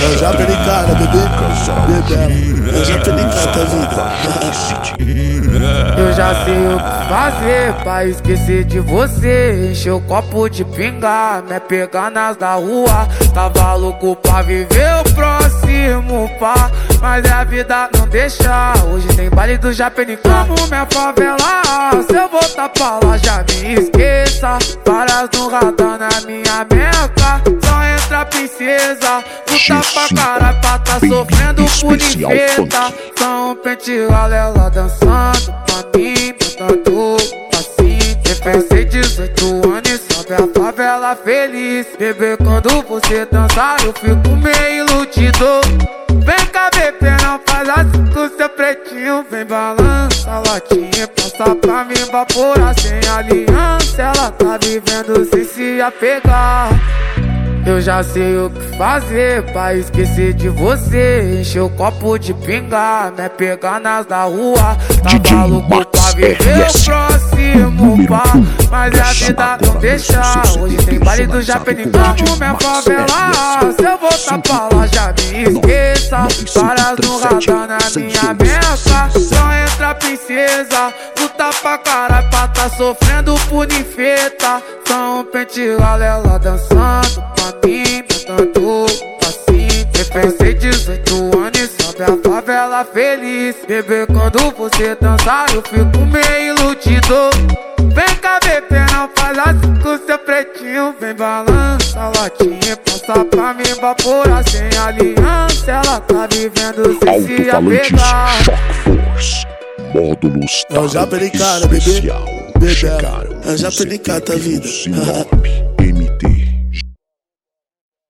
Eu já perdi cara, bebê. Eu já perdi cara, vida. Eu já sei o que fazer pra esquecer de você. Encher o copo de pinga, me pegar nas da rua. Tava louco pra viver o próximo pá, mas é a vida não deixa. Hoje tem baile do Japenicá. Como minha favela, se eu voltar pra lá já me esqueça. Várias no radar na minha meca. Só entra princesa, luta pra caralho pra tá sofrendo punifeta. Só um pente ela dançando pra mim, botando assim. Pensei 18 anos e sobe a favela feliz. Bebê, quando você dançar eu fico meio iludido. Vem cá, bebê, não faz assim com seu pretinho. Vem balança a latinha, passa pra mim evaporar sem aliança. Ela tá vivendo sem se apegar. Eu já sei o que fazer pra esquecer de você. Encher o copo de pinga, me pegar nas da rua. Tava louco pra viver o próximo pá, mas é a vida não deixa. Hoje tem baile do Japenicá. Como minha favela, se eu voltar pra lá já me esqueça. Várias no radar na minha meca. Só entra princesa, luta pra caralho pra tá sofrendo punifeta. Só um pente ela dançando pra mim, botando assim. Pensei 18 anos e sobe a favela feliz. Bebê, quando você dançar eu fico meio iludido. Vem cá, bebê, não faz assim com seu pretinho. Vem balança a latinha, passa pra mim evaporar sem aliança. Ela tá vivendo sem se apegar. Módulos Eu já perdi cara, bebê. Eu já perdi cara, vida.